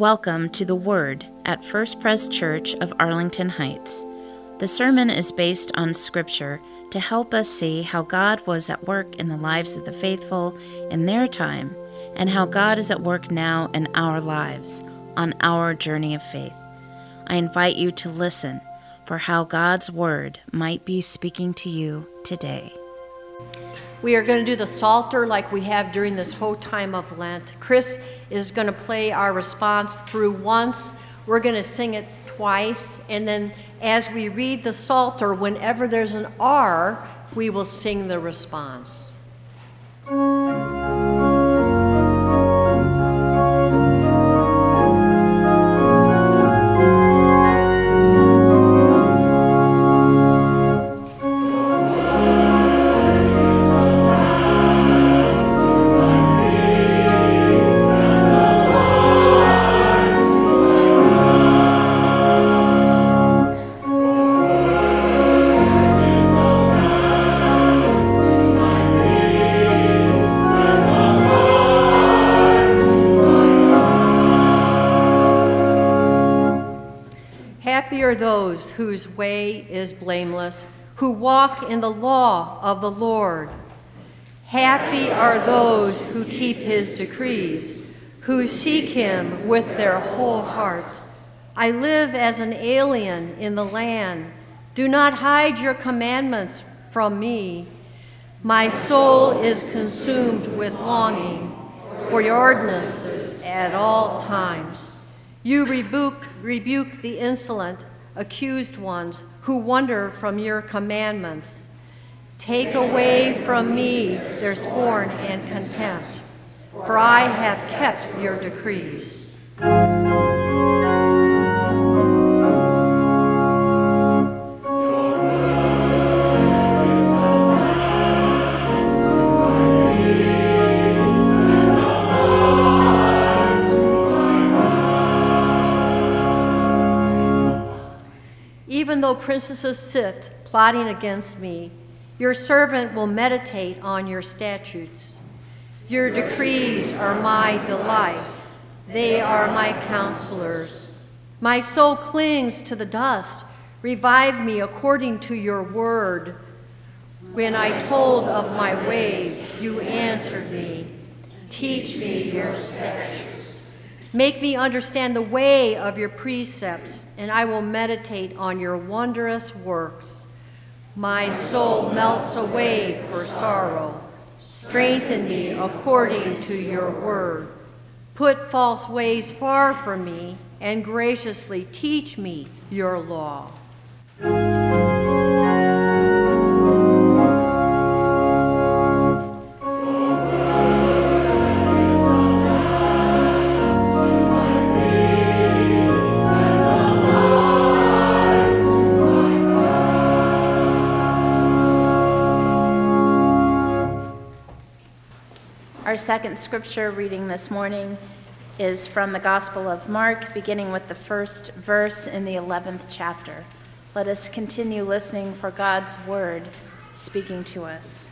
Welcome to The Word at First Pres Church of Arlington Heights. The sermon is based on Scripture to help us see how God was at work in the lives of the faithful in their time, and how God is at work now in our lives on our journey of faith. I invite you to listen for how God's Word might be speaking to you today. We are going to do the Psalter like we have during this whole time of Lent. Chris is going to play our response through once. We're going to sing it twice. And then as we read the Psalter, whenever there's an R, we will sing the response. Happy are those whose way is blameless, who walk in the law of the Lord. Happy are those who keep his decrees, who seek him with their whole heart. I live as an alien in the land. Do not hide your commandments from me. My soul is consumed with longing for your ordinances at all times. You rebuke the insolent, accused ones who wander from your commandments. Take away from me their scorn and contempt, for I have kept your decrees. Even though princesses sit plotting against me, your servant will meditate on your statutes. Your decrees are my delight. They are my counselors. My soul clings to the dust. Revive me according to your word. When I told of my ways, you answered me. Teach me your statutes. Make me understand the way of your precepts, and I will meditate on your wondrous works. My soul melts away for sorrow. Strengthen me according to your word. Put false ways far from me, and graciously teach me your law. Our second scripture reading this morning is from the Gospel of Mark, beginning with the first verse in the 11th chapter. Let us continue listening for God's word speaking to us.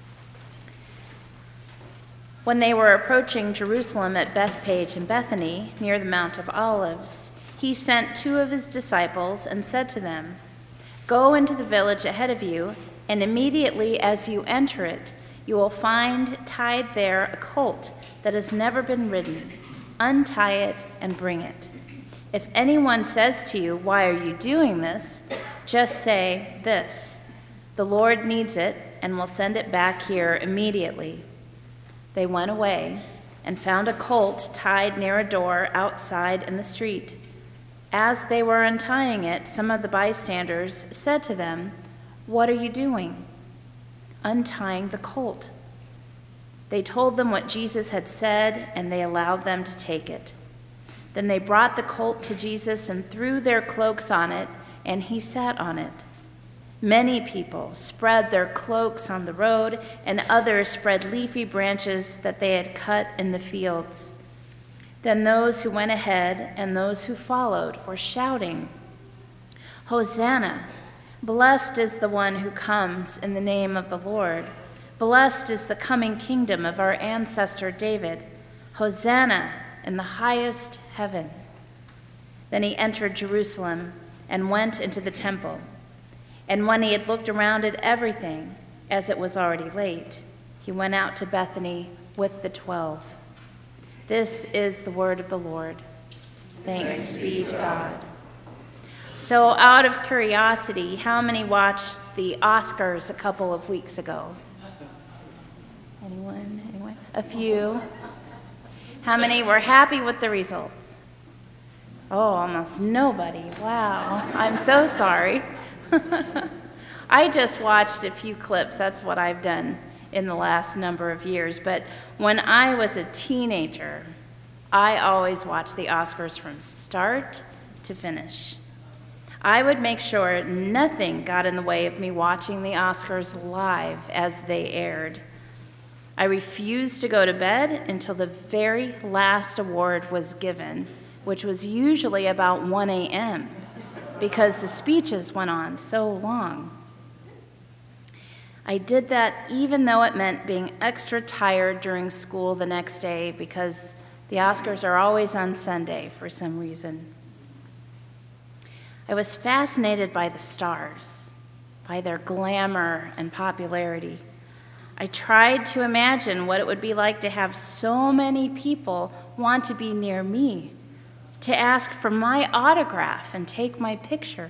When they were approaching Jerusalem at Bethpage and Bethany, near the Mount of Olives, he sent two of his disciples and said to them, "Go into the village ahead of you, and immediately as you enter it, you will find tied there a colt that has never been ridden. Untie it and bring it. If anyone says to you, 'Why are you doing this?' just say this, 'The Lord needs it and will send it back here immediately.'" They went away and found a colt tied near a door outside in the street. As they were untying it, some of the bystanders said to them, "What are you doing?" "Untying the colt." They told them what Jesus had said, and they allowed them to take it. Then they brought the colt to Jesus and threw their cloaks on it, and he sat on it. Many people spread their cloaks on the road, and others spread leafy branches that they had cut in the fields. Then those who went ahead and those who followed were shouting, "Hosanna! Blessed is the one who comes in the name of the Lord. Blessed is the coming kingdom of our ancestor David. Hosanna in the highest heaven." Then he entered Jerusalem and went into the temple. And when he had looked around at everything, as it was already late, he went out to Bethany with the 12. This is the word of the Lord. Thanks be to God. So out of curiosity, how many watched the Oscars a couple of weeks ago? Anyone? A few. How many were happy with the results? Oh, almost nobody. Wow. I'm so sorry. I just watched a few clips. That's what I've done in the last number of years. But when I was a teenager, I always watched the Oscars from start to finish. I would make sure nothing got in the way of me watching the Oscars live as they aired. I refused to go to bed until the very last award was given, which was usually about 1 a.m., because the speeches went on so long. I did that even though it meant being extra tired during school the next day, because the Oscars are always on Sunday for some reason. I was fascinated by the stars, by their glamour and popularity. I tried to imagine what it would be like to have so many people want to be near me, to ask for my autograph and take my picture.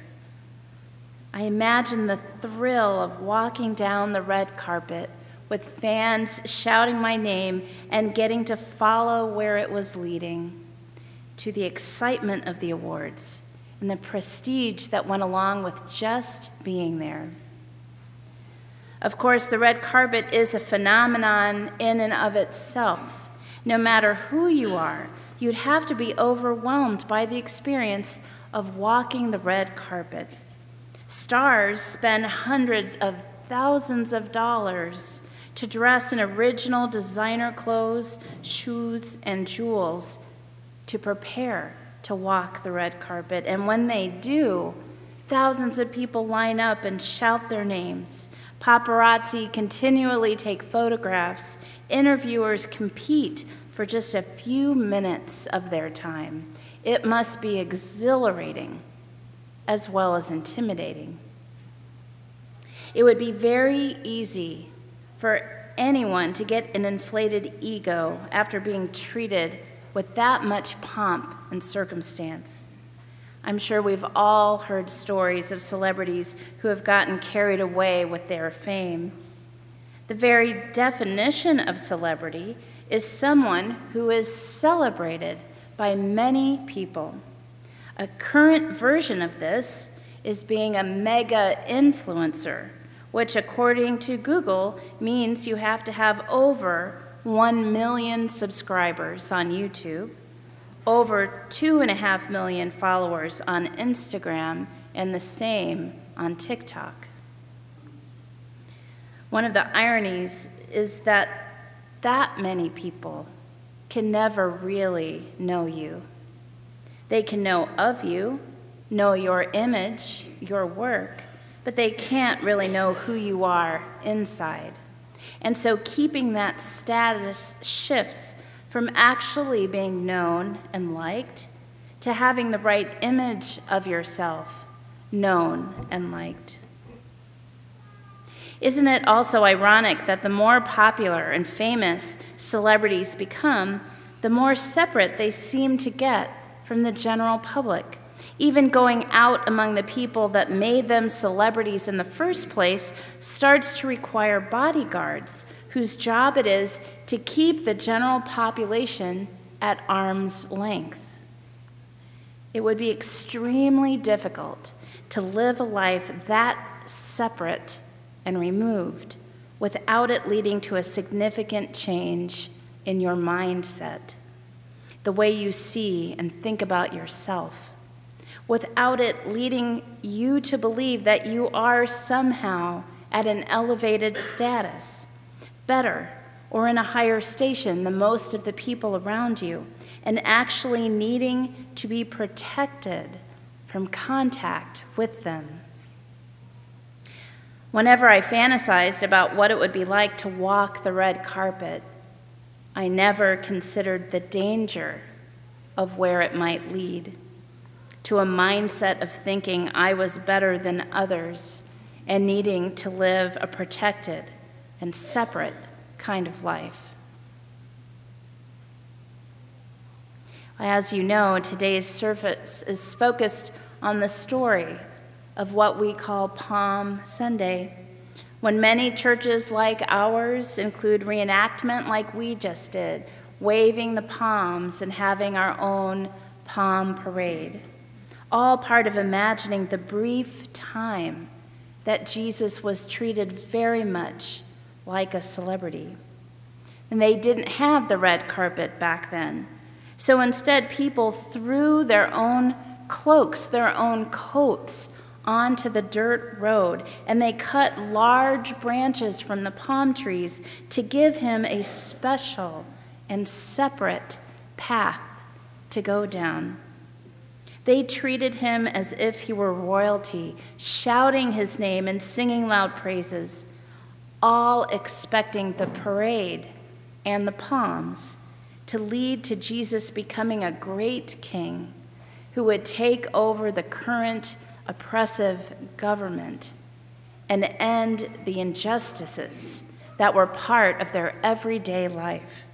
I imagined the thrill of walking down the red carpet with fans shouting my name and getting to follow where it was leading, to the excitement of the awards and the prestige that went along with just being there. Of course, the red carpet is a phenomenon in and of itself. No matter who you are, you'd have to be overwhelmed by the experience of walking the red carpet. Stars spend hundreds of thousands of dollars to dress in original designer clothes, shoes, and jewels to prepare to walk the red carpet. And when they do, thousands of people line up and shout their names. Paparazzi continually take photographs. Interviewers compete for just a few minutes of their time. It must be exhilarating as well as intimidating. It would be very easy for anyone to get an inflated ego after being treated with that much pomp and circumstance. I'm sure we've all heard stories of celebrities who have gotten carried away with their fame. The very definition of celebrity is someone who is celebrated by many people. A current version of this is being a mega influencer, which according to Google means you have to have over 1 million subscribers on YouTube, over 2.5 million followers on Instagram, and the same on TikTok. One of the ironies is that many people can never really know you. They can know of you, know your image, your work, but they can't really know who you are inside. And so keeping that status shifts from actually being known and liked to having the right image of yourself known and liked. Isn't it also ironic that the more popular and famous celebrities become, the more separate they seem to get from the general public? Even going out among the people that made them celebrities in the first place starts to require bodyguards whose job it is to keep the general population at arm's length. It would be extremely difficult to live a life that separate and removed without it leading to a significant change in your mindset, the way you see and think about yourself, without it leading you to believe that you are somehow at an elevated status, better or in a higher station than most of the people around you, and actually needing to be protected from contact with them. Whenever I fantasized about what it would be like to walk the red carpet, I never considered the danger of where it might lead. to a mindset of thinking I was better than others and needing to live a protected and separate kind of life. As you know, today's service is focused on the story of what we call Palm Sunday, when many churches like ours include reenactment like we just did, waving the palms and having our own palm parade, all part of imagining the brief time that Jesus was treated very much like a celebrity. And they didn't have the red carpet back then. So instead, people threw their own cloaks, their own coats onto the dirt road, and they cut large branches from the palm trees to give him a special and separate path to go down. They treated him as if he were royalty, shouting his name and singing loud praises, all expecting the parade and the palms to lead to Jesus becoming a great king who would take over the current oppressive government and end the injustices that were part of their everyday life.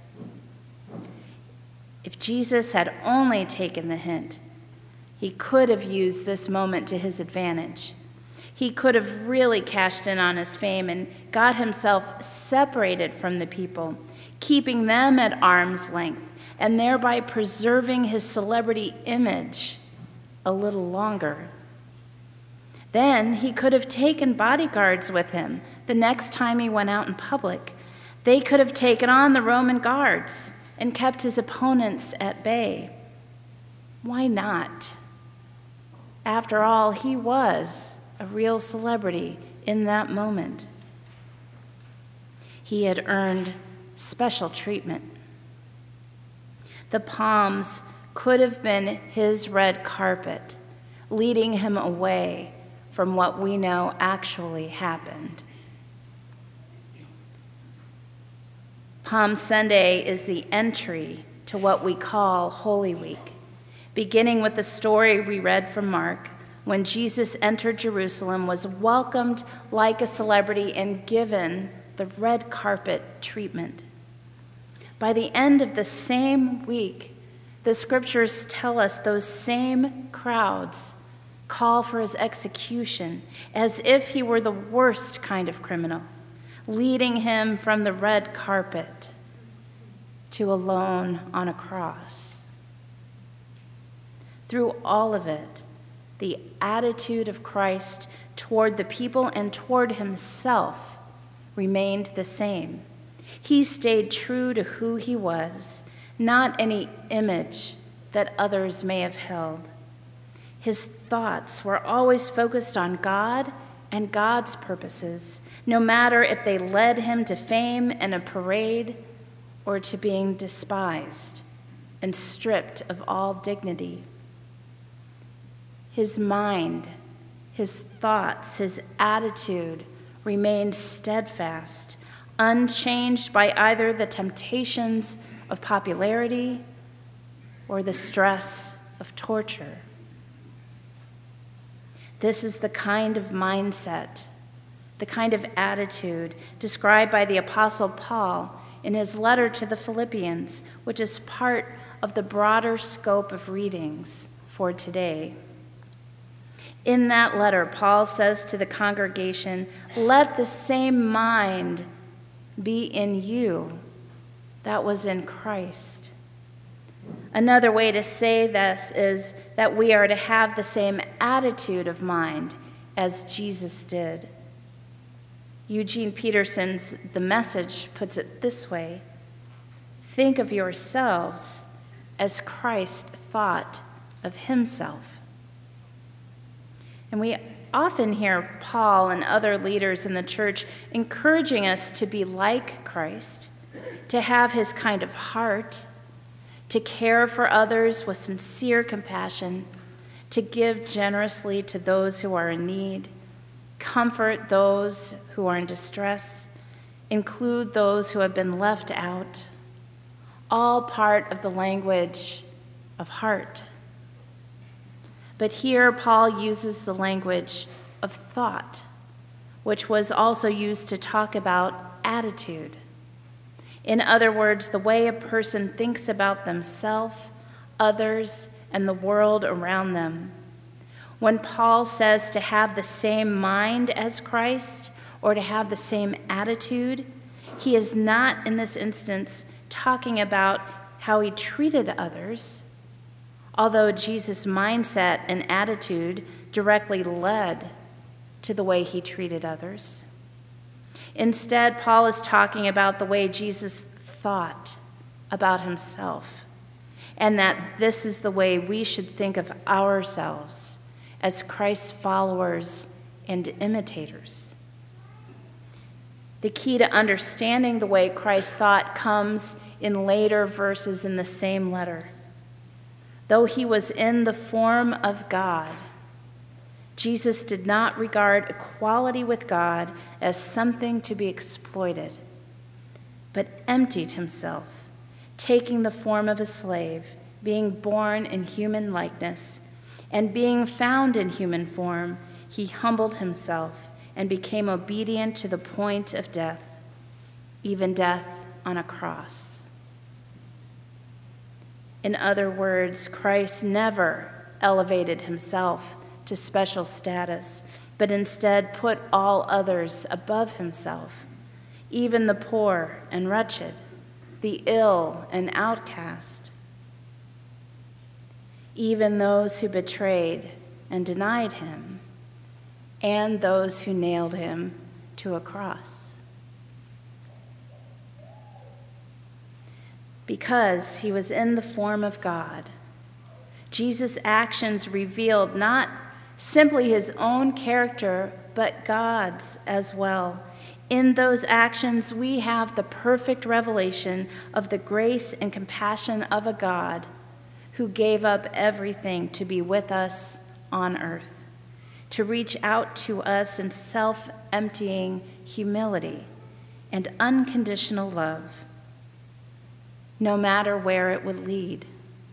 If Jesus had only taken the hint, he could have used this moment to his advantage. He could have really cashed in on his fame and got himself separated from the people, keeping them at arm's length, and thereby preserving his celebrity image a little longer. Then he could have taken bodyguards with him the next time he went out in public. They could have taken on the Roman guards and kept his opponents at bay. Why not? After all, he was a real celebrity in that moment. He had earned special treatment. The palms could have been his red carpet, leading him away from what we know actually happened. Palm Sunday is the entry to what we call Holy Week, beginning with the story we read from Mark, when Jesus entered Jerusalem, was welcomed like a celebrity and given the red carpet treatment. By the end of the same week, the scriptures tell us those same crowds call for his execution as if he were the worst kind of criminal, leading him from the red carpet to alone on a cross. Through all of it, the attitude of Christ toward the people and toward himself remained the same. He stayed true to who he was, not any image that others may have held. His thoughts were always focused on God and God's purposes, no matter if they led him to fame and a parade or to being despised and stripped of all dignity. His mind, his thoughts, his attitude remained steadfast, unchanged by either the temptations of popularity or the stress of torture. This is the kind of mindset, the kind of attitude described by the Apostle Paul in his letter to the Philippians, which is part of the broader scope of readings for today. In that letter, Paul says to the congregation, "Let the same mind be in you that was in Christ." Another way to say this is that we are to have the same attitude of mind as Jesus did. Eugene Peterson's The Message puts it this way: think of yourselves as Christ thought of himself. And we often hear Paul and other leaders in the church encouraging us to be like Christ, to have his kind of heart, to care for others with sincere compassion, to give generously to those who are in need, comfort those who are in distress, include those who have been left out, all part of the language of heart. but here Paul uses the language of thought, which was also used to talk about attitude. In other words, the way a person thinks about themselves, others, and the world around them. When Paul says to have the same mind as Christ or to have the same attitude, he is not, in this instance, talking about how he treated others, although Jesus' mindset and attitude directly led to the way he treated others. Instead, Paul is talking about the way Jesus thought about himself, and that this is the way we should think of ourselves as Christ's followers and imitators. The key to understanding the way Christ thought comes in later verses in the same letter. Though he was in the form of God, Jesus did not regard equality with God as something to be exploited, but emptied himself, taking the form of a slave, being born in human likeness, and being found in human form, he humbled himself and became obedient to the point of death, even death on a cross. In other words, Christ never elevated himself to special status, but instead put all others above himself, even the poor and wretched, the ill and outcast, even those who betrayed and denied him, and those who nailed him to a cross. Because he was in the form of God, Jesus' actions revealed not simply his own character, but God's as well. In those actions, we have the perfect revelation of the grace and compassion of a God who gave up everything to be with us on earth, to reach out to us in self-emptying humility and unconditional love, no matter where it would lead.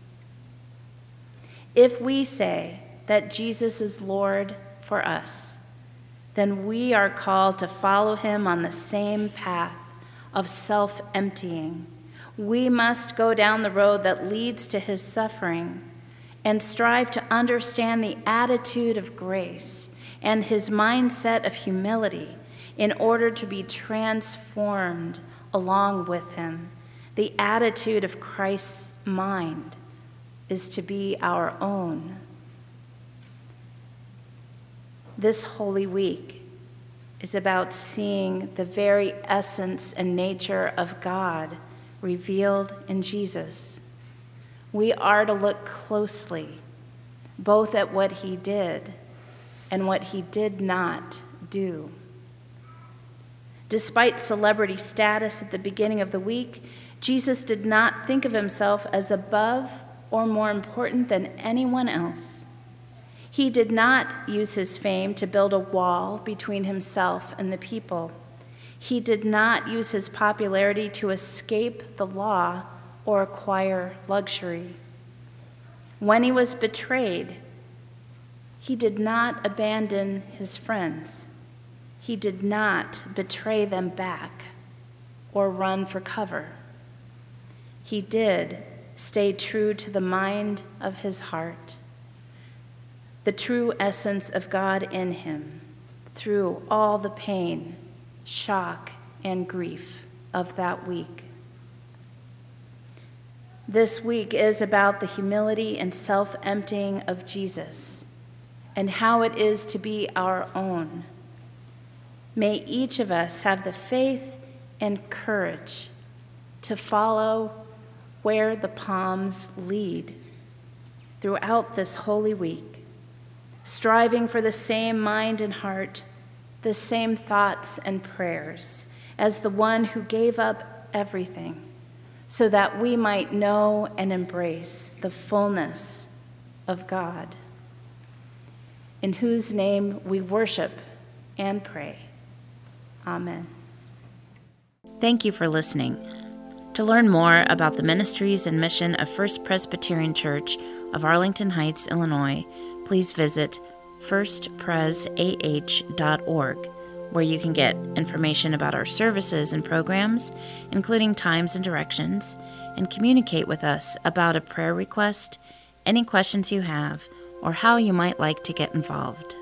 If we say that Jesus is Lord for us, then we are called to follow him on the same path of self-emptying. We must go down the road that leads to his suffering and strive to understand the attitude of grace and his mindset of humility in order to be transformed along with him. The attitude of Christ's mind is to be our own. This Holy Week is about seeing the very essence and nature of God revealed in Jesus. We are to look closely both at what he did and what he did not do. Despite celebrity status at the beginning of the week, Jesus did not think of himself as above or more important than anyone else. He did not use his fame to build a wall between himself and the people. He did not use his popularity to escape the law or acquire luxury. When he was betrayed, he did not abandon his friends. He did not betray them back or run for cover. He did stay true to the mind of his heart, the true essence of God in him, through all the pain, shock, and grief of that week. This week is about the humility and self-emptying of Jesus and how it is to be our own. May each of us have the faith and courage to follow where the palms lead throughout this Holy Week, striving for the same mind and heart, the same thoughts and prayers as the one who gave up everything so that we might know and embrace the fullness of God, in whose name we worship and pray. Amen. Thank you for listening. To learn more about the ministries and mission of First Presbyterian Church of Arlington Heights, Illinois, please visit firstpresah.org, where you can get information about our services and programs, including times and directions, and communicate with us about a prayer request, any questions you have, or how you might like to get involved.